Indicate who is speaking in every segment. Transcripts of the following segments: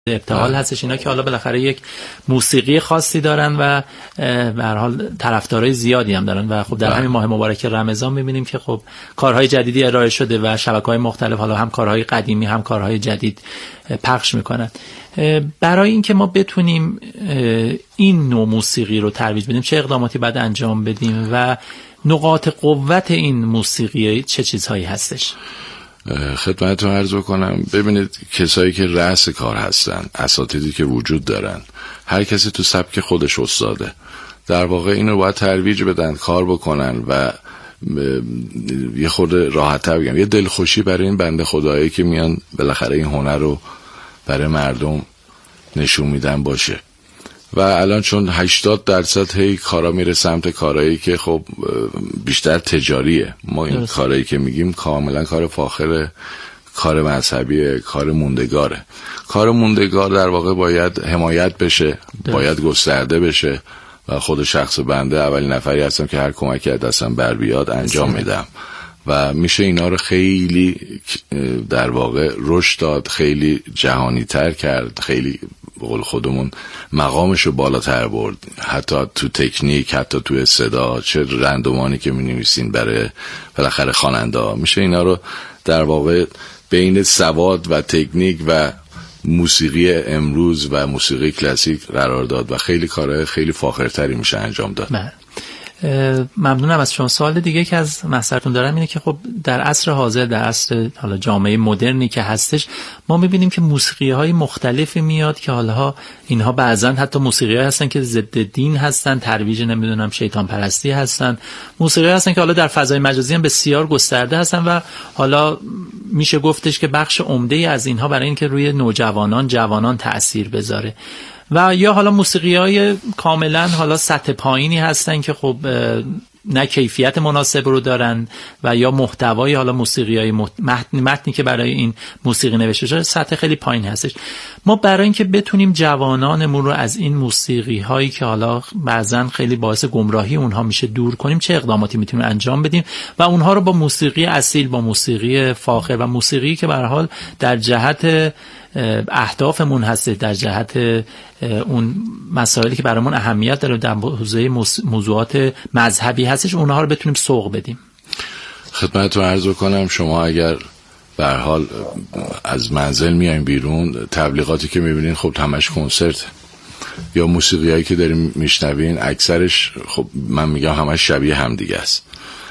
Speaker 1: ابتهال هستش، اینا که حالا بالاخره یک موسیقی خاصی دارن و به هر حال طرفدارای زیادی هم دارن و خب در همین ماه مبارک رمضان می‌بینیم که خب کارهای جدیدی ارائه شده و شبکه‌های مختلف حالا هم کارهای قدیمی هم کارهای جدید پخش میکنن. برای اینکه ما بتونیم این نوع موسیقی رو ترویج بدیم چه اقداماتی باید انجام بدیم و نقاط قوت این موسیقی چه چیزهایی هستش؟
Speaker 2: خدمتتون عرض کنم، ببینید کسایی که رأس کار هستن، اساتیدی که وجود دارن، هر کسی تو سبک خودش استاده، در واقع اینو باید ترویج بدن، کار بکنن و یه خورده راحت‌تر بگم یه دلخوشی برای این بنده خدایی که میان بالاخره این هنر رو برای مردم نشون میدن باشه. و الان چون 80% هی کارا میره سمت کارایی که خب بیشتر تجاریه، ما این کارایی که میگیم کاملا کار فاخر، کار مذهبی، کار موندگاره. کار موندگار در واقع باید حمایت بشه، باید گسترده بشه و خود شخص بنده اولین نفری هستم که هر کمکی از دستم بر بیاد انجام میدم و میشه اینا رو خیلی در واقع رشد داد، خیلی جهانی تر کرد، خیلی به قول خودمون مقامش رو بالاتر برد، حتی تو تکنیک، حتی تو صدا، چه رندومانی که می نویسین برای بالاخره خواننده ها، میشه اینا رو در واقع بین سواد و تکنیک و موسیقی امروز و موسیقی کلاسیک قرار داد و خیلی کارهای خیلی فاخرتری میشه انجام داد.
Speaker 1: ممنونم از شما. سوال دیگه که از محضرتون دارم اینه که خب در عصر حاضر، در عصر حالا جامعه مدرنی که هستش، ما میبینیم که موسیقی‌های مختلفی میاد که حالا اینها بعضن حتی موسیقی‌هایی هستن که ضد دین هستن، ترویج نمیدونم شیطان پرستی هستن، موسیقی هستن که حالا در فضای مجازی هم بسیار گسترده هستن و حالا میشه گفتش که بخش عمده از اینها برای اینکه روی نوجوانان، جوانان تأثیر بذاره و یا حالا موسیقی‌های کاملا حالا سطح پایینی هستن که خب نه کیفیت مناسب رو دارن و یا محتوای حالا موسیقی‌های متنی که برای این موسیقی نوشته شده سطح خیلی پایین هستش. ما برای اینکه بتونیم جوانانمون رو از این موسیقی‌هایی که حالا بعضن خیلی باعث گمراهی اونها میشه دور کنیم، چه اقداماتی میتونیم انجام بدیم و اونها رو با موسیقی اصیل، با موسیقی فاخر و موسیقی که به هر حال در جهت اهدافمون هست، در جهت اون مسائلی که برامون اهمیت داره در حوزه موضوعات مذهبی هستش، اونها رو بتونیم سوق بدیم.
Speaker 2: خدمتتون عرض کنم شما اگر به هر حال از منزل میایم بیرون، تبلیغاتی که میبینین خب همش کنسرت یا موسیقیایی که داریم میشنوین اکثرش خب من میگم همش شبیه هم دیگه است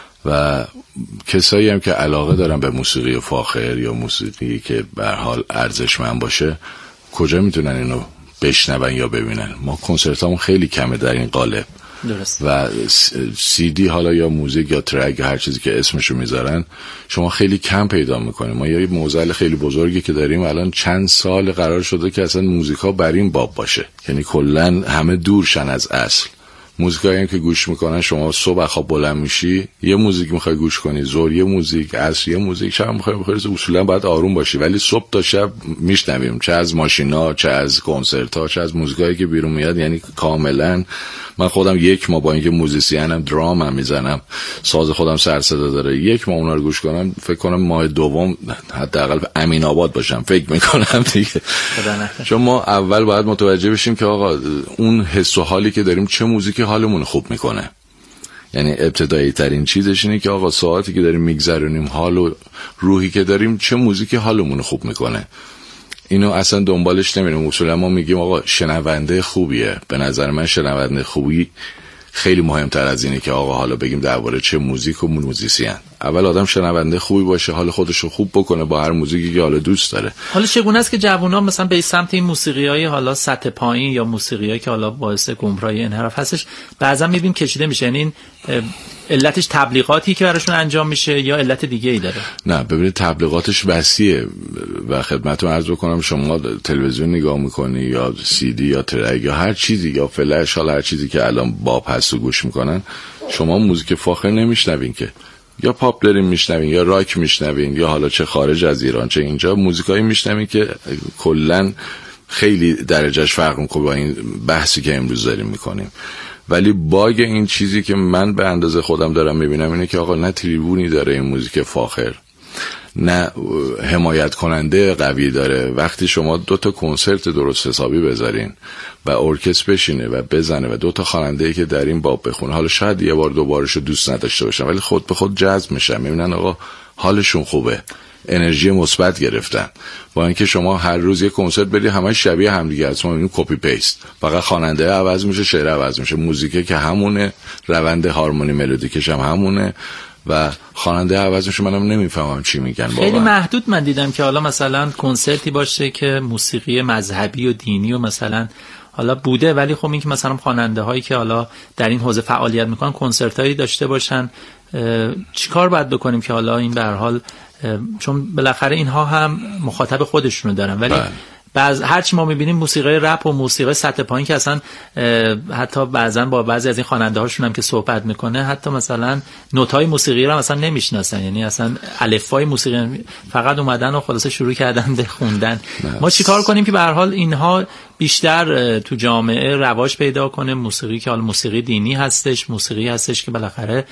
Speaker 2: و کسایی هم که علاقه دارن به موسیقی فاخر یا موسیقی که به هر حال ارزشمند باشه کجا میتونن اینو بشنون یا ببینن؟ ما کنسرتامون خیلی کمه در این قالب.
Speaker 1: درست.
Speaker 2: و سی دی حالا یا موزیک یا ترک یا هر چیزی که اسمشو میذارن شما خیلی کم پیدا میکنید. ما یه معضل خیلی بزرگی که داریم الان چند سال قرار شده که اصلا موزیکا بر این باب باشه، یعنی کلا همه دورشن از اصل. موزیکایی که گوش میکنن، شما صبح خواب بلند میشی یه موزیک میخوای گوش کنی، ظهر یه موزیک، عصر یه موزیک، شب میخوای اصولا باید آروم باشی، ولی صبح تا شب میشنویم، چه از ماشینا، چه از کنسرت‌ها، چه از موزیکایی که بیرون میاد. یعنی کاملا من خودم یک ماه با اینکه موزیسینم، درام هم میزنم، ساز خودم سر صدا داره، یک ماه اونا رو گوش کنم، فکر کنم ماه دوم حداقل امین آباد باشم، فکر میکنم دیگه. چون ما اول باید متوجه بشیم که آقا اون حس و حالی که داریم چه موزیکی حالمون خوب میکنه. یعنی ابتدایی ترین چیزش اینه که آقا ساعتی که داریم میگذرونیم، حال و روحی که داریم، چه موزیکی حالمون خوب میکنه. اینو اصلا دنبالش نمیریم. اصولا ما میگیم آقا شنونده خوبیه. به نظر من شنونده خوبی خیلی مهمتر از اینه که آقا حالا بگیم درباره چه موزیک و موزیسین. اول آدم شنونده خوبی باشه، حال خودشو خوب بکنه با هر موزیکی که حالا دوست داره.
Speaker 1: حالا چگونه است که جوونا مثلا به سمت این موسیقیای حالا سطح پایین یا موسیقیایی که حالا باعث گمراهی انحراف هستش بعضا میبینیم کشیده میشه؟ یعنی این علتش تبلیغاتی که براشون انجام میشه یا علت دیگه ای داره؟ نه
Speaker 2: ببینید تبلیغاتش وسیعه و خدمتتون عرض بکنم شما تلویزیون نگاه میکنی یا سی دی یا ترک یا هر چیزی یا فلش، حالا هر چیزی که الان باب هست و گوش میکنن، شما موزیک فاخر نمیشنوین که، یا پاپ داریم میشنوین یا راک میشنوین یا حالا چه خارج از ایران چه اینجا موزیکایی میشنوین که کلا خیلی درجهش فرق میکنه با این بحثی که امروز داریم میکنیم. ولی باگ این چیزی که من به اندازه خودم دارم میبینم اینه که آقا نه تریبونی داره این موزیک فاخر، نه حمایت کننده قوی داره. وقتی شما 2 تا کنسرت درست حسابی بذارین و ارکستر بشینه و بزنه و 2 تا خواننده‌ای که در این باب بخونه، حالا شاید یه بار دوبارشو دوست نداشته باشن ولی خود به خود جذب میشن، میبینن آقا حالشون خوبه، انرژی مثبت گرفتن. با اینکه شما هر روز یه کنسرت بدی همش شبیه همدیگه است، ما میبینیم کپی پیست، فقط خواننده عوض میشه، شعر عوض میشه، موزیک که همونه، روند هارمونی ملودیکش هم همونه و خواننده عوض میشه. منم نمیفهمم چی میگن.
Speaker 1: خیلی محدود من دیدم که حالا مثلا کنسرتی باشه که موسیقی مذهبی و دینی و مثلا حالا بوده، ولی خب این که مثلا خواننده هایی که حالا در این حوزه فعالیت میکنن کنسرت هایی داشته باشن، چیکار باید بکنیم که حالا این به هر حال، چون بالاخره اینها هم مخاطب خودشونو دارن، ولی هرچی ما میبینیم موسیقی رپ و موسیقی سطح پایین که اصلا حتی بعضا با بعضی از این خواننده هاشون هم که صحبت میکنه حتی مثلا نوتای موسیقی رو مثلا نمیشناسن، یعنی اصلا الفبای موسیقی فقط اومدن و خلاصه شروع کردن به خوندن. ما چیکار کنیم که به هر حال اینها بیشتر تو جامعه رواج پیدا کنه؟ موسیقی که حالا موسیقی دینی هستش، موسیقی هستش که بالاخره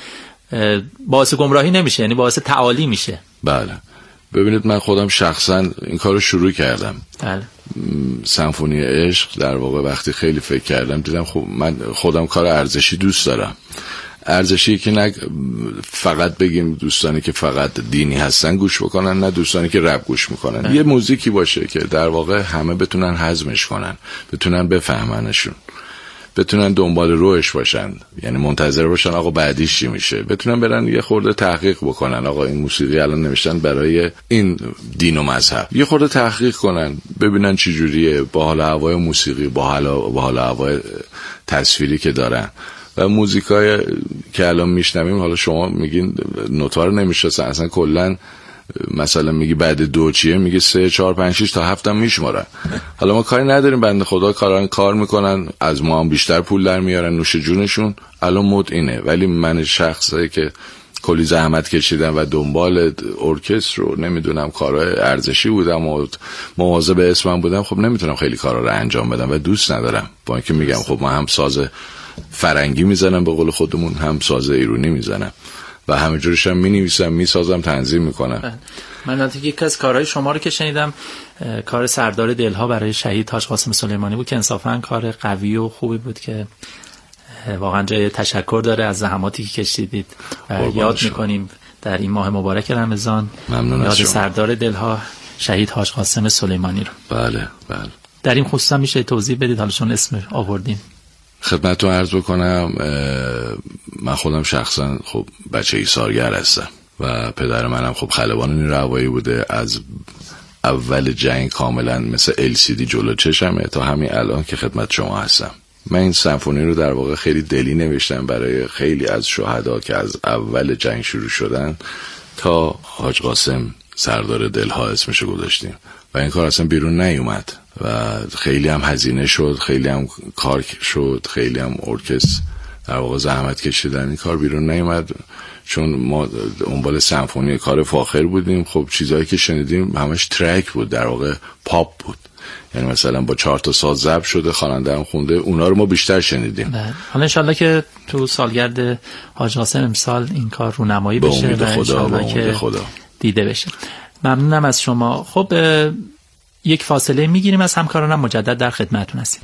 Speaker 1: باعث گمراهی نمیشه، یعنی باعث تعالی میشه.
Speaker 2: بله ببینید من خودم شخصا این کارو شروع کردم.
Speaker 1: بله.
Speaker 2: سمفونی عشق در واقع وقتی خیلی فکر کردم دیدم خب من خودم کار ارزشی دوست دارم. ارزشی که نه فقط بگیم دوستانی که فقط دینی هستن گوش بکنن، نه دوستانی که رپ گوش میکنن. یه موزیکی باشه که در واقع همه بتونن هضمش کنن، بتونن بفهمنشون، بتونن دنبال روش باشن، یعنی منتظر باشن آقا بعدیش چی میشه، بتونن برن یه خورده تحقیق بکنن. آقا این موسیقی الان نوشتن برای این دین و مذهب، یه خورده تحقیق کنن ببینن چی جوریه با حال هوای موسیقی، با حال هوای تصویری که دارن. و موزیکای که الان میشنویم، حالا شما میگین نوتا رو نمیشناسن اصلا، کلا مثلا میگی بعد 2 چیه، میگه 3 4 5 6 تا 7 هم میشمارن. حالا ما کاری نداریم، بنده خدا کار میکنن، از ما هم بیشتر پول در میارن، نوش جونشون، الان مد اینه. ولی من شخصی که کلی زحمت کشیدم و دنبال ارکستر رو نمیدونم کارهای ارزشی بودم و مواظب اسمم بودم، خب نمیتونم خیلی کارا رو انجام بدم و دوست ندارم. با اینکه میگم خب من هم ساز فرنگی میزنم به قول خودمون، هم ساز ایرانی میزنم و همه جورش هم مینویسم، میسازم، تنظیم میکنم.
Speaker 1: من یکی از کارهای شما رو که شنیدم کار سردار دلها برای شهید حاج قاسم سلیمانی بود که انصافا کار قوی و خوبی بود که واقعا جای تشکر داره از زحماتی که کشیدید. یاد میکنیم در این ماه مبارک رمضان یاد سردار دلها شهید حاج قاسم سلیمانی رو.
Speaker 2: بله بله.
Speaker 1: در این خصوصا میشه توضیح بدید، حالا چون اسم آوردین؟
Speaker 2: خدمتتون عرض بکنم من خودم شخصا خب بچه ایثارگر هستم و پدر منم خب خلبان نیروهوایی بوده. از اول جنگ کاملا مثل LCD جلو چشمه تا همین الان که خدمت شما هستم. من این سمفونی رو در واقع خیلی دلی نوشتم برای خیلی از شهدا که از اول جنگ شروع شدن تا حاج قاسم سردار دلها اسمشو گذاشتیم و این کار اصلا بیرون نیومد و خیلی هم هزینه شد، خیلی هم کار شد، خیلی هم ارکستر در واقع زحمت کشیدن، این کار بیرون نیومد چون ما دنبال سمفونی کار فاخر بودیم. خب چیزایی که شنیدیم همش ترک بود، در واقع پاپ بود، یعنی مثلا با 4 تا ساز ضبط شده، خواننده هم خونده، اونا رو ما بیشتر شنیدیم.
Speaker 1: حالا انشالله که تو سالگرد حاج قاسم امسال این کار رونمایی بشه و انشالله که دیده بشه. ممنونم از شما. خب یک فاصله میگیریم از همکارانم، مجدد در خدمتتون هستیم.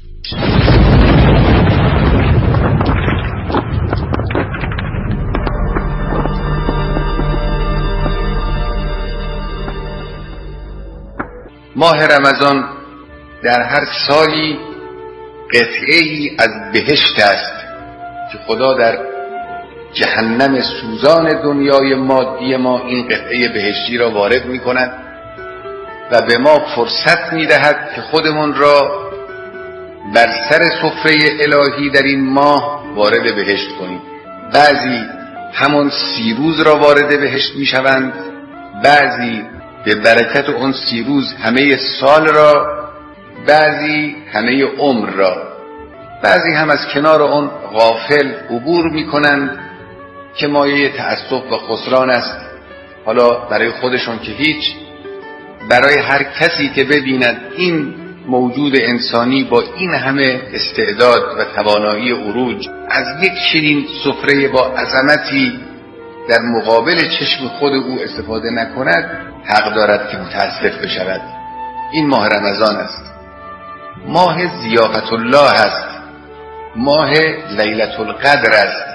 Speaker 3: ماه رمضان در هر سالی قطعه‌ای از بهشت است که خدا در جهنم سوزان دنیای مادی ما این قطعه بهشتی را وارد می کند و به ما فرصت می دهد که خودمون را بر سر سفره الهی در این ماه وارد بهشت کنیم. بعضی همون 30 روز را وارد بهشت می شوند، بعضی به برکت اون 30 روز همه سال را، بعضی همه عمر را، بعضی هم از کنار اون غافل عبور می کنند که مایه تأسف و خسران است. حالا برای خودشون که هیچ، برای هر کسی که ببیند این موجود انسانی با این همه استعداد و توانایی عروج از یک چنین سفره با عظمتی در مقابل چشم خود او استفاده نکند حق دارد که متاسف بشود. این ماه رمضان است، ماه ضیافت الله است، ماه لیلة القدر است.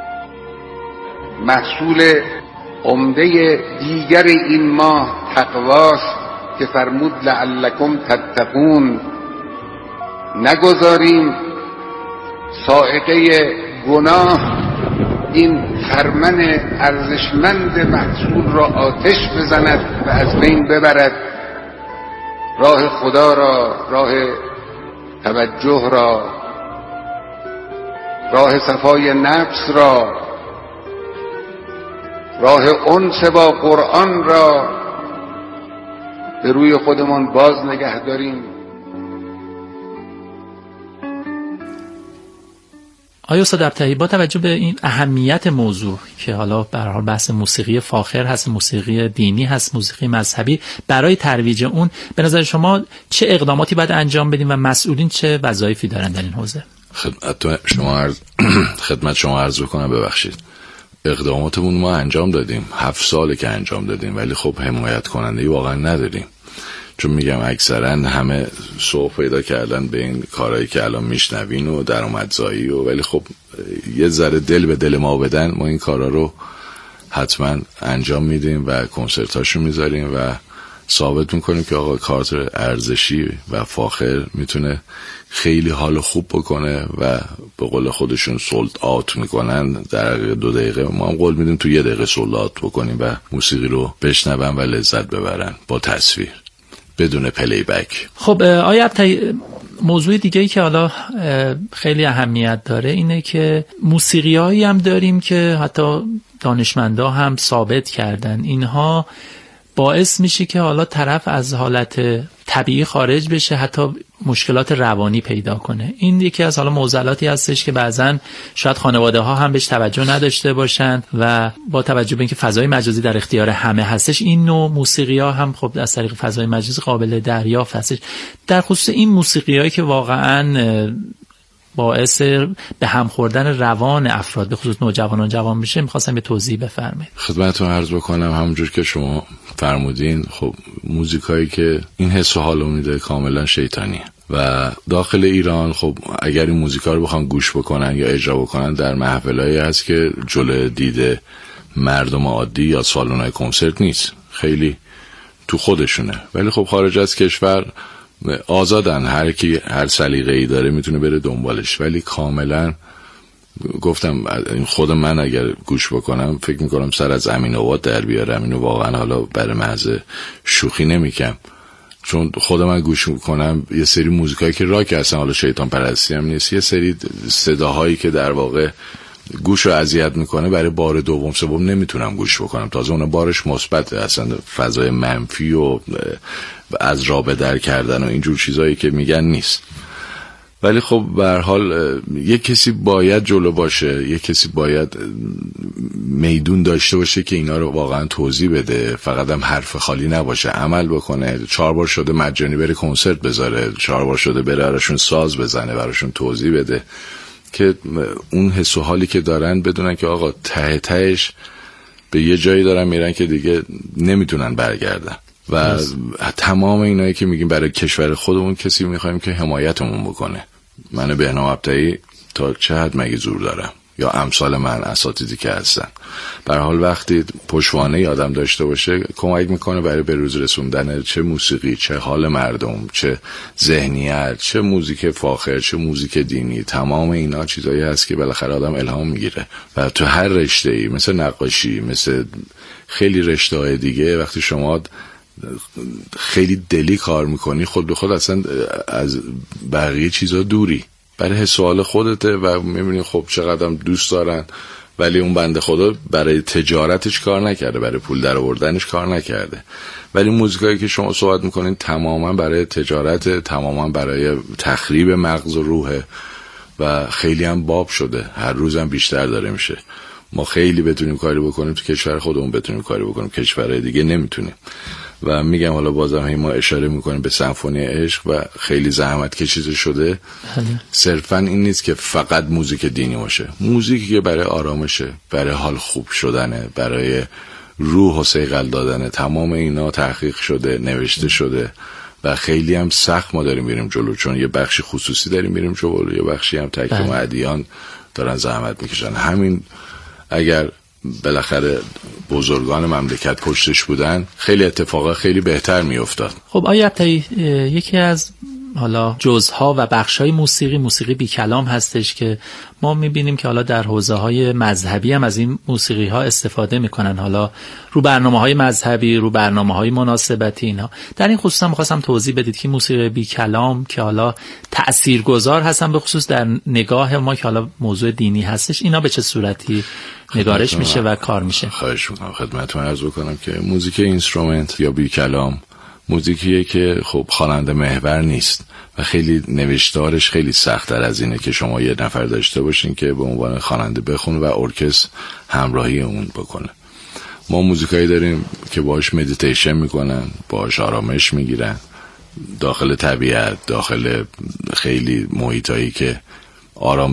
Speaker 3: محصول عمده دیگر این ماه تقواست که فرمود لعلکم تتقون. نگذاریم صاعقه گناه این خرمن ارزشمند محصول را آتش بزند و از بین ببرد. راه خدا را، راه توجه را، راه صفای نفس را، راه انس با قرآن را به روی خودمان باز نگه داریم.
Speaker 1: آیا استاد ابطحی با توجه به این اهمیت موضوع که حالا به هر حال بحث موسیقی فاخر هست، موسیقی دینی هست، موسیقی مذهبی، برای ترویج اون به نظر شما چه اقداماتی باید انجام بدیم و مسئولین چه وظایفی دارن در این حوزه؟
Speaker 2: خدمت شما عرض بکنم، ببخشید، اقداماتمون ما انجام دادیم، 7 ساله که انجام دادیم، ولی خب حمایت کننده‌ای واقعا نداریم. چون میگم اکثرا همه سوق پیدا کردن به این کارهایی که الان میشنوین و درآمدزایی ولی خب یه ذره دل به دل ما بدن، ما این کارا رو حتما انجام میدیم و کنسرتاشو میذاریم و ثابت میکنیم که آقا کارت ارزشی و فاخر میتونه خیلی حال خوب بکنه و به قول خودشون سولد آوت میکنن در 2 دقیقه. ما هم قول میدیم تو 1 دقیقه سولد آوت بکنیم و موسیقی رو بشنون و لذت ببرن با تصویر بدون پلی بک.
Speaker 1: خب آیا ابطحی، موضوع دیگه‌ای که حالا خیلی اهمیت داره اینه که موسیقیایی هم داریم که حتی دانشمندا هم ثابت کردن اینها باعث میشه که حالا طرف از حالت طبیعی خارج بشه، حتی مشکلات روانی پیدا کنه. این یکی از حالا معضلاتی هستش که بعضن شاید خانواده ها هم بهش توجه نداشته باشن و با توجه به اینکه فضای مجازی در اختیار همه هستش، این نوع موسیقی ها هم خب از طریق فضای مجازی قابل دریافت هستش. در خصوص این موسیقی هایی که واقعاً باعث به هم خوردن روان افراد به خصوص نوجوانان جوان میشه، میخواستم یه توضیح بفرمایید.
Speaker 2: خدمتتون عرض بکنم همونجور که شما فرمودین، خب موزیکایی که این حس و حالو میده کاملا شیطانیه و داخل ایران خب اگر این موزیکا رو بخوان گوش بکنن یا اجرا بکنن در محفلایی هست که جلوی دید مردم عادی یا سالن‌های کنسرت نیست، خیلی تو خودشونه، ولی خب خارج از کشور آزادن، هر کی هر سلیقه‌ای داره میتونه بره دنبالش، ولی کاملا گفتم خود من اگر گوش بکنم فکر میکنم سر از امین آباد در بیارم. اینو واقعا حالا برای محض شوخی نمیگم، چون خود من گوش میکنم یه سری موزیکایی که راک هستن، حالا شیطان پرستی هم نیست، یه سری صداهایی که در واقع گوشو اذیت میکنه برای بار دوم سوم نمیتونم گوش بکنم، تازه اون بارش مثبته، اصلا فضای منفی و از رابه در کردن و اینجور چیزایی که میگن نیست. ولی خب به هر حال یک کسی باید جلو باشه، یک کسی باید میدون داشته باشه که اینا رو واقعا توضیح بده، فقط هم حرف خالی نباشه، عمل بکنه. 4 بار شده مجانی بره کنسرت بذاره، 4 بار شده بره براشون ساز بزنه، براشون توضیح بده که اون حس و حالی که دارن بدونن که آقا ته تهش به یه جایی دارن میرن که دیگه نمیتونن برگردن. و تمام اینایی که میگیم برای کشور خودمون کسی میخوایم که حمایتمون بکنه. من بهنام ابطحی تا چه حد مگه زور دارم، یا امثال من اساتیدی که هستن. به هر حال وقتی پشتوانه آدم داشته باشه کمک میکنه برای به روز رسوندن چه موسیقی، چه حال مردم، چه ذهنیت، چه موزیک فاخر، چه موزیک دینی. تمام اینا چیزایی هست که بالاخره آدم الهام میگیره و تو هر رشته‌ای، مثل نقاشی، مثل خیلی رشته‌های دیگه، وقتی شما خیلی دلی کار میکنی خود به خود اصلا از بقیه چیزا دوری، برای حس و حال خودته و میبینی خب چقدر دوست دارن، ولی اون بنده خدا برای تجارتش کار نکرده، برای پول در آوردنش کار نکرده. ولی موزیکایی که شما صحبت میکنین تماما برای تجارت، تماما برای تخریب مغز و روحه و خیلی هم باب شده، هر روز هم بیشتر داره میشه. ما خیلی بتونیم کاری بکنیم تو کشور خودمون، بتونیم کاری بکنیم کشورهای دیگه نمیتونیم. و میگم حالا بازم ما اشاره میکنیم به سمفونی عشق و خیلی زحمت کشیده شده. صرفا این نیست که فقط موزیک دینی باشه، موزیکی که برای آرامشه، برای حال خوب شدنه، برای روح و صیقل دادنه، تمام اینا تحقیق شده، نوشته شده و خیلی هم سخت ما داریم میریم جلو، چون یه بخشی خصوصی داریم میریم جلو، یه بخشی هم تک معدیان دارن زحمت میکشن. همین اگر بالاخره بزرگان مملکت پشتش بودن خیلی اتفاقا خیلی بهتر میافتاد.
Speaker 1: خب آیا یکی از حالا جزها و بخشای موسیقی بی کلام هستش که ما میبینیم که حالا در حوزه‌های مذهبی هم از این موسیقی‌ها استفاده میکنن، حالا رو برنامه‌های مذهبی، رو برنامه‌های مناسبتی اینا. در این خصوص هم می‌خواستم توضیح بدید که موسیقی بی کلام که حالا تأثیرگذار هستن به خصوص در نگاه ما که حالا موضوع دینی هستش، اینا به چه صورتی نگارش میشه و کار میشه؟
Speaker 2: خواهش می‌کنم خدمتتون عرض بکنم که موزیک اینسترومنت یا بی کلام موزیکیه که خب خواننده محور نیست و خیلی نوشتارش خیلی سخت‌تر از اینه که شما یه نفر داشته باشین که به عنوان خواننده بخونه و ارکستر همراهی اون بکنه. ما موزیکایی داریم که باهاش مدیتیشن میکنن، باهاش آرامش میگیرن داخل طبیعت، داخل خیلی محیطایی که آرام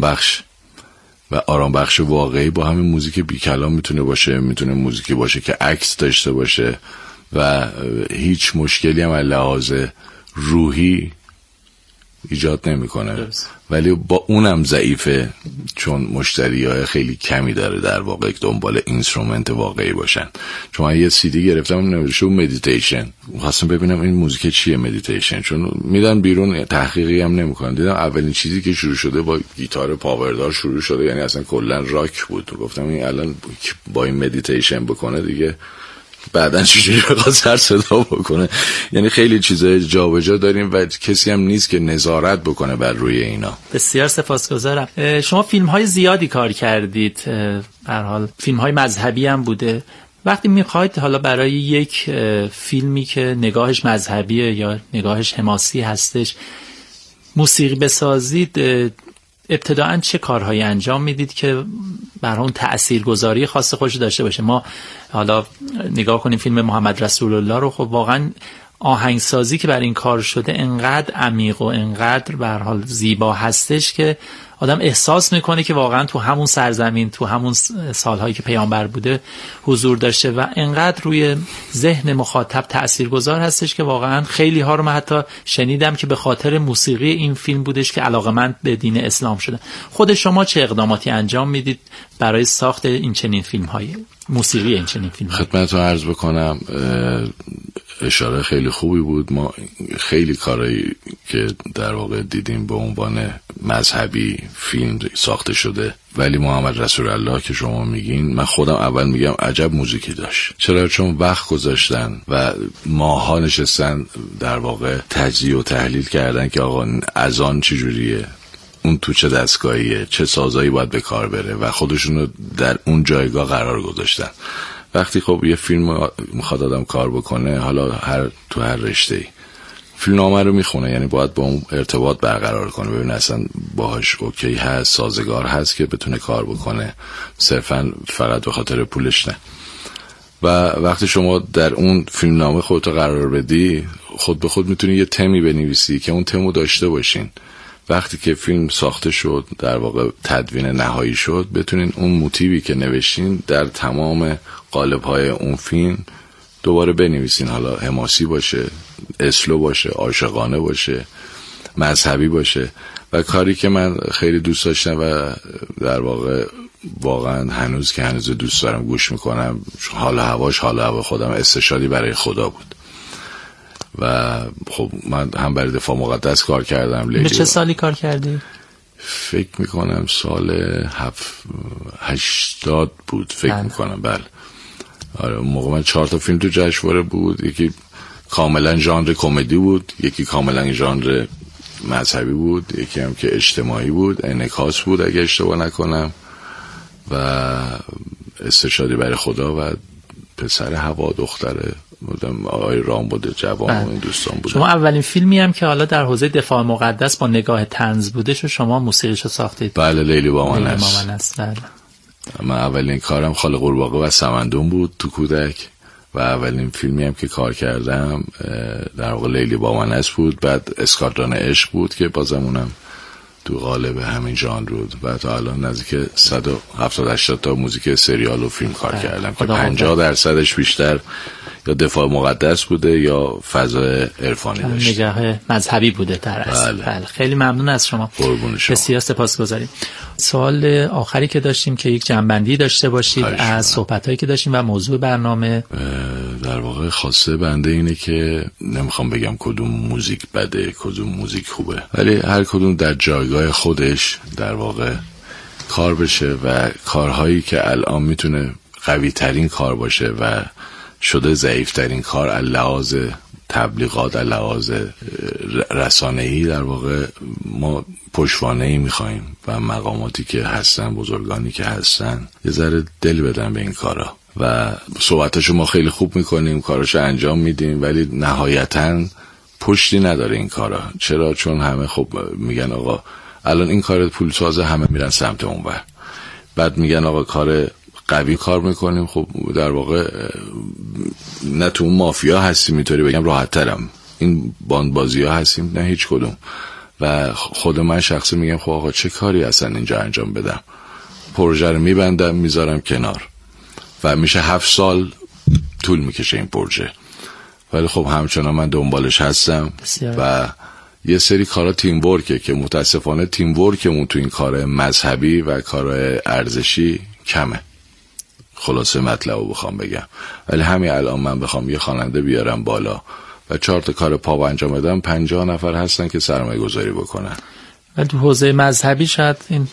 Speaker 2: بخش واقعی. با همین موزیک بی کلام میتونه باشه، میتونه موزیکی باشه که عکس داشته باشه و هیچ مشکلی هم از لحاظ روحی ایجاد نمیکنه، ولی با اونم ضعیفه چون مشتریای خیلی کمی داره در واقع دنبال اینسترومنت واقعی باشن. چون من یه CD گرفتم نوشته مدیتیشن، خواستم ببینم این موزیک چیه مدیتیشن، چون میدن بیرون تحقیقی هم نمیکنن. دیدم اولین چیزی که شروع شده با گیتار پاوردار شروع شده، یعنی اصلا کلا راک بود. گفتم این الان با این مدیتیشن بکنه دیگه بعدن چجوری بخواد سر صدا بکنه. یعنی خیلی چیزای جابجا داریم و کسی هم نیست که نظارت بکنه بر روی اینا.
Speaker 1: بسیار سپاسگزارم. شما فیلم‌های زیادی کار کردید، به هر حال فیلم‌های مذهبی هم بوده. وقتی می‌خواید حالا برای یک فیلمی که نگاهش مذهبیه یا نگاهش حماسی هستش موسیقی بسازید، ابتداعاً چه کارهایی انجام میدید که بر اون تأثیرگذاری خاص خودش داشته باشه؟ ما حالا نگاه کنیم فیلم محمد رسول الله رو، خب واقعاً آهنگسازی که بر این کار شده انقدر عمیق و انقدر به هر حال زیبا هستش که آدم احساس میکنه که واقعا تو همون سرزمین، تو همون سالهایی که پیامبر بوده حضور داشته و انقدر روی ذهن مخاطب تأثیرگذار هستش که واقعا خیلی ها رو من حتی شنیدم که به خاطر موسیقی این فیلم بودش که علاقه‌مند به دین اسلام شدن. خود شما چه اقداماتی انجام میدید برای ساخت این چنین فیلم‌های، موسیقی این چنین فیلم‌های؟
Speaker 2: خدمتتون عرض بکنم اشاره خیلی خوبی بود. ما خیلی کارهایی که در واقع دیدیم به عنوان مذهبی فیلم ساخته شده، ولی محمد رسول الله که شما میگین، من خودم اول میگم عجب موزیکی داشت. چرا؟ چون وقت گذاشتن و ماها نشستن در واقع تجزیه و تحلیل کردن که آقا اذان چجوریه، اون تو چه دستگاهیه، چه سازایی باید به کار بره و خودشونو در اون جایگاه قرار گذاشتن. وقتی خب یه فیلم میخواد آدم کار بکنه، حالا تو هر رشته‌ای فیلمنامه رو میخونه، یعنی باید با اون ارتباط برقرار کنه، ببینه اصلا باهاش اوکی هست، سازگار هست که بتونه کار بکنه، صرفا فقط به خاطر پولش نه. و وقتی شما در اون فیلمنامه خودتو قرار بدی، خود به خود میتونی یه تمی بنویسی که اون تمو داشته باشین. وقتی که فیلم ساخته شد، در واقع تدوین نهایی شد، بتونین اون موتیوی که نوشتین در تمام قالب‌های اون فیلم دوباره بنویسین. حالا حماسی باشه، اسلو باشه، عاشقانه باشه، مذهبی باشه. و کاری که من خیلی دوست داشتم و در واقع واقعا هنوز دوست دارم گوش میکنم، حال هوا خودم استشهادی برای خدا بود. و خب من هم برای دفاع مقدس کار کردم.
Speaker 1: به چه سالی کار کردی؟
Speaker 2: فکر میکنم سال 80 بود، فکر میکنم. بله آره، اون موقع من 4 تا فیلم تو جشنواره بود، یکی کاملا ژانر کمدی بود، یکی کاملا ژانر مذهبی بود، یکی هم که اجتماعی بود، انعکاس بود اگه اشتباه نکنم، و استشهادی برای خدا و پسر هوا دختره بودم، آقای رام بوده، جوان و این دوستان بودن.
Speaker 1: شما اولین فیلمی هم که حالا در حوزه دفاع مقدس با نگاه طنز بودش و شما موسیقیشو ساختید.
Speaker 2: بله، لیلی با من است.
Speaker 1: بله.
Speaker 2: من اولین کارم خاله قورباغه و سمندون بود تو کودک و اولین فیلمی هم که کار کردم در واقع لیلی با من است بود. بعد اسکادران عشق بود که بازم اونم تو قالب همین ژانر بود و تا الان نزدیک 170-80 تا موزیک سریال و فیلم کار کردم که 50% بیشتر یا دفاع مقدس بوده یا فضای عرفانی داشته،
Speaker 1: نگاه مذهبی بوده در اصل. بله. خیلی ممنون از شما، بسیار سپاسگزاریم. سوال آخری که داشتیم که یک جنبندی داشته باشید از صحبتایی که داشتیم و موضوع برنامه.
Speaker 2: در واقع خواسته بنده اینه که نمیخوام بگم کدوم موزیک بده کدوم موزیک خوبه، ولی هر کدوم در جایگاه خودش در واقع کار بشه و کارهایی که الان میتونه قوی ترین کار باشه و شده ضعیفترین کار لحاظ تبلیغات، لحاظ رسانه‌ای، در واقع ما پشتوانه‌ای می‌خوایم و مقاماتی که هستن، بزرگانی که هستن، یه ذره دل بدن به این کارا و صحبتاشو ما خیلی خوب می‌کنیم، کاراشو انجام میدیم، ولی نهایتاً پشتی نداره این کارا. چرا؟ چون همه خب میگن آقا الان این کار پولسازه، همه میرن سمت اونور. بعد میگن آقا کار قوی کار میکنیم، خب در واقع نه تو اون مافیا هستیم، میتونی بگم راحت ترم، این باندبازی ها هستیم، نه هیچ کدوم. و خود من شخصی میگم خب آقا چه کاری اصلا اینجا انجام بدم، پروژه رو میبندم میذارم کنار و میشه 7 سال طول میکشه این پروژه، ولی خب همچنان من دنبالش هستم
Speaker 1: بسیار.
Speaker 2: و یه سری کارا تیم ورکه که متاسفانه تیم ورکمون تو این کار مذهبی و کار ارزشی کمه. خلاصه مطلب رو بخوام بگم، ولی همین الان من بخوام یه خواننده بیارم بالا و 4 تا کار پاپ انجام بدم، 50 نفر هستن که سرمایه گذاری بکنن.
Speaker 1: ولی تو حوزه مذهبی شاید این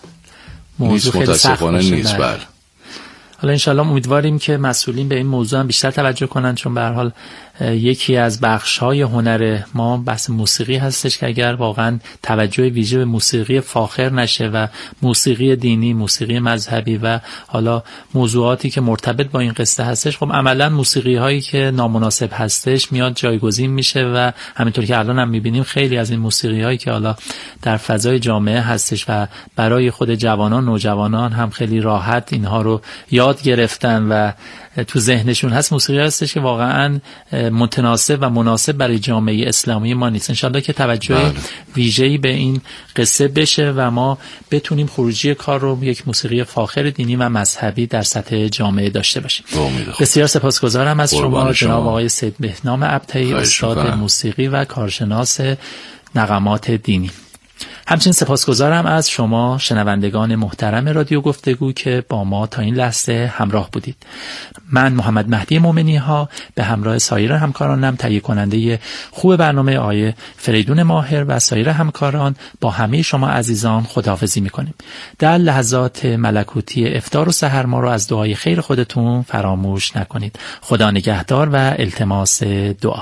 Speaker 1: موضوع خیلی سخت باشه.
Speaker 2: نیست. بله.
Speaker 1: حالا انشالله امیدواریم که مسئولین به این موضوع هم بیشتر توجه کنن، چون به هر حال یکی از بخش‌های هنر ما بحث موسیقی هستش که اگر واقعا توجه ویژه به موسیقی فاخر نشه و موسیقی دینی، موسیقی مذهبی و حالا موضوعاتی که مرتبط با این قصه هستش، خب عملا موسیقی هایی که نامناسب هستش میاد جایگزین میشه و همینطور که الان هم میبینیم خیلی از این موسیقی هایی که حالا در فضای جامعه هستش و برای خود جوانان، نوجوانان هم خیلی راحت اینها رو یاد گرفتن و تو ذهنشون هست، موسیقی هستش که واقعا متناسب و مناسب برای جامعه اسلامی ما نیست. انشالله که توجه ویژه‌ای به این قصه بشه و ما بتونیم خروجی کار رو یک موسیقی فاخر دینی و مذهبی در سطح جامعه داشته باشیم. بسیار سپاسگزارم از شما جناب آقای سید بهنام ابطحی، استاد موسیقی و کارشناس نغمات دینی. همچنین سپاسگزارم از شما شنوندگان محترم رادیو گفتگو که با ما تا این لحظه همراه بودید. من محمد مهدی مومنی ها به همراه سایر همکارانم، تهیه کننده خوب برنامه آقای فریدون ماهر و سایر همکاران، با همه شما عزیزان خداحافظی میکنیم. در لحظات ملکوتی افطار و سحر ما رو از دعای خیر خودتون فراموش نکنید. خدا نگهدار و التماس دعا.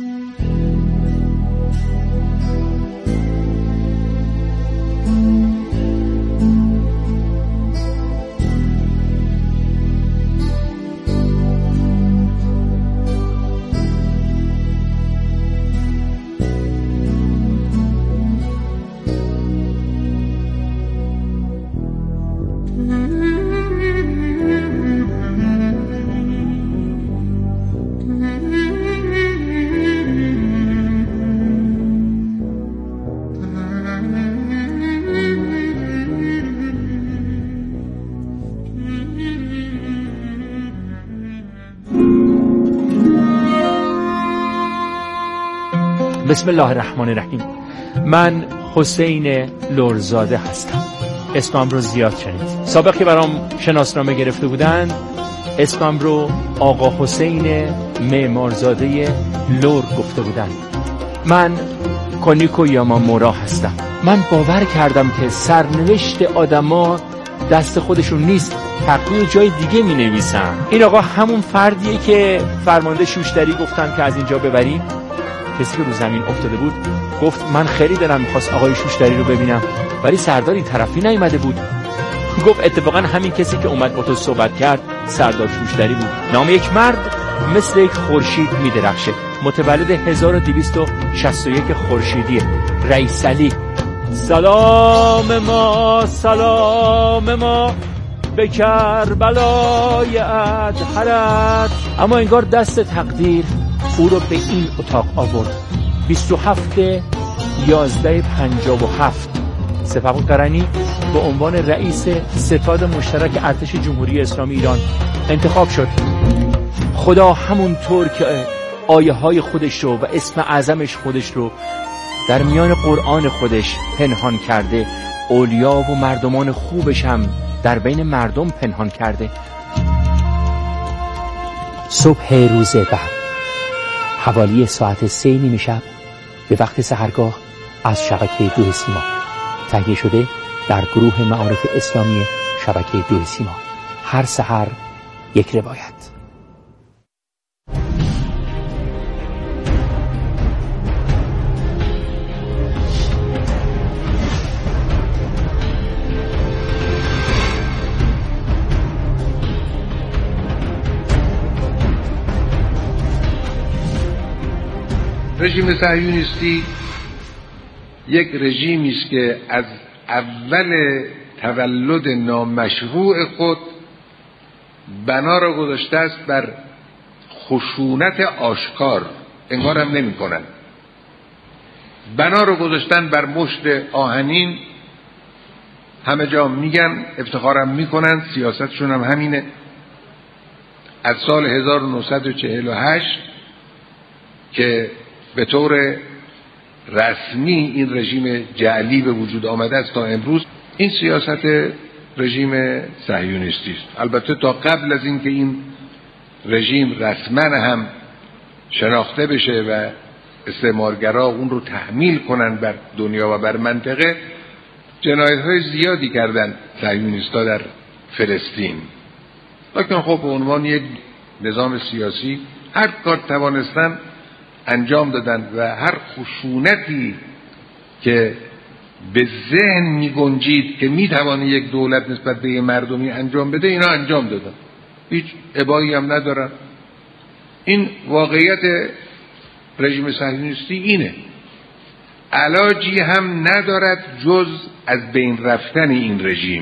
Speaker 4: بسم الله الرحمن الرحیم. من حسین لرزاده هستم. اسمم رو زیاد شنید. سابق که برام شناسنامه گرفته بودن اسمم رو آقا حسین معمارزاده لور گفته بودن. من کونیکو یامامورا هستم. من باور کردم که سرنوشت آدما دست خودشون نیست، تقدیر جای دیگه می نویسن. این آقا همون فردیه که فرمانده شوشتری گفتن که از اینجا ببریم. کسی که رو زمین افتاده بود گفت من خیلی دلم میخواست آقای شوشتری رو ببینم، ولی سردار این طرفی نیومده بود. گفت اتفاقا همین کسی که اومد با تو صحبت کرد سردار شوشتری بود. نام یک مرد مثل یک خورشید میدرخشه. متولد 1261 خورشیدی. رئیس علی. سلام ما به کربلای ادهرت. اما انگار دست تقدیر او رو به این اتاق آورد. 27/11/57 سپهبد به عنوان رئیس ستاد مشترک ارتش جمهوری اسلامی ایران انتخاب شد. خدا همونطور که آیه های خودش رو و اسم اعظمش خودش رو در میان قرآن خودش پنهان کرده، اولیا و مردمان خوبش هم در بین مردم پنهان کرده.
Speaker 5: صبح روز بعد حوالی ساعت 3 شب به وقت سحرگاه از شبکه 2 سیما تهیه شده در گروه معارف اسلامی شبکه 2 سیما. هر سحر یک روایت.
Speaker 3: رژیم صهیونیستی یک رژیمی است که از اول تولد نامشروع خود بنا را گذاشته است بر خشونت آشکار، انگار هم نمی کنن. بنا را گذاشتن بر مشت آهنین، همه جا میگن، افتخارم میکنن، سیاستشون هم همینه. از سال 1948 که به طور رسمی این رژیم جعلی به وجود آمده است تا امروز، این سیاست رژیم صهیونیستی است. البته تا قبل از اینکه این رژیم رسما هم شناخته بشه و استعمارگرا اون رو تحمیل کنن بر دنیا و بر منطقه، جنایت‌های زیادی کردن صهیونیست‌ها در فلسطین. لکن خب به عنوان یک نظام سیاسی هر کار توانستن انجام دادن و هر خشونتی که به ذهن می گنجید که می توانه یک دولت نسبت به مردمی انجام بده، اینا انجام دادن. هیچ ابایی هم ندارن. این واقعیت رژیم صهیونیستی اینه. علاجی هم ندارد جز از بین رفتن این رژیم.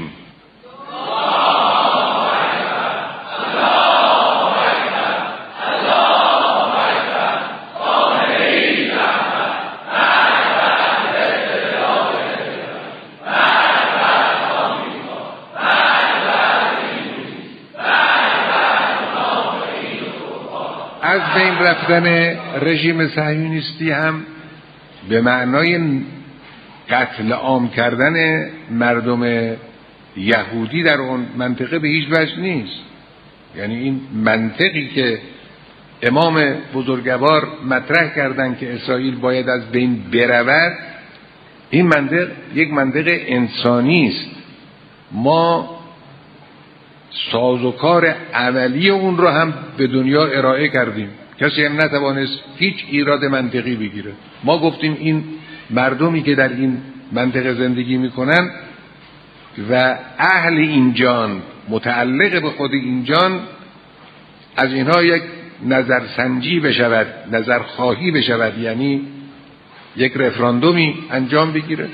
Speaker 3: از بین رفتن رژیم صهیونیستی هم به معنای قتل عام کردن مردم یهودی در اون منطقه به هیچ وجه نیست. یعنی این منطقی که امام بزرگوار مطرح کردن که اسرائیل باید از بین برود، این منطق یک منطق انسانی است. ما سازوکار عملی اون رو هم به دنیا ارائه کردیم، کسی هم نتوانست هیچ ایراد منطقی بگیره. ما گفتیم این مردمی که در این منطقه زندگی میکنن و اهل این جان، متعلق به خود این جان، از اینها یک نظرسنجی بشود، نظرخواهی بشود، یعنی یک رفراندومی انجام بگیره.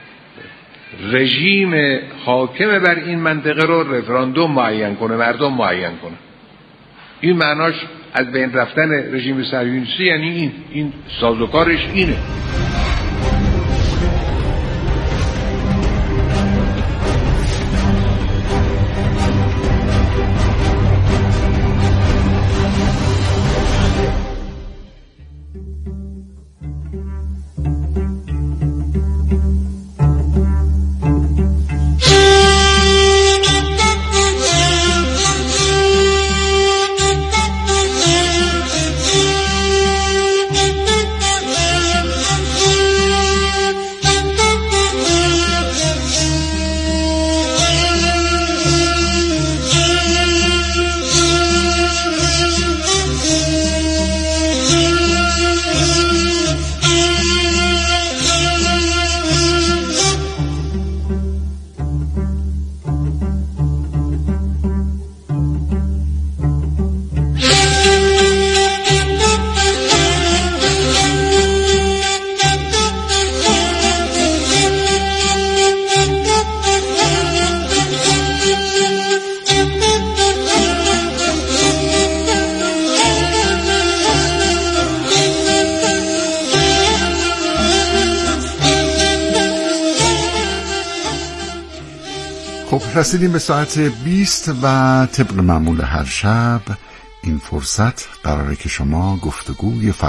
Speaker 3: رژیم حاکم بر این منطقه رو رفراندوم معین کنه، مردم معین کنه. این معناش از بین رفتن رژیم صهیونیستی، یعنی این سازوکارش اینه.
Speaker 6: رسیدیم به ساعت 20 و طبق معمول هر شب این فرصت قراره که شما گفتگوی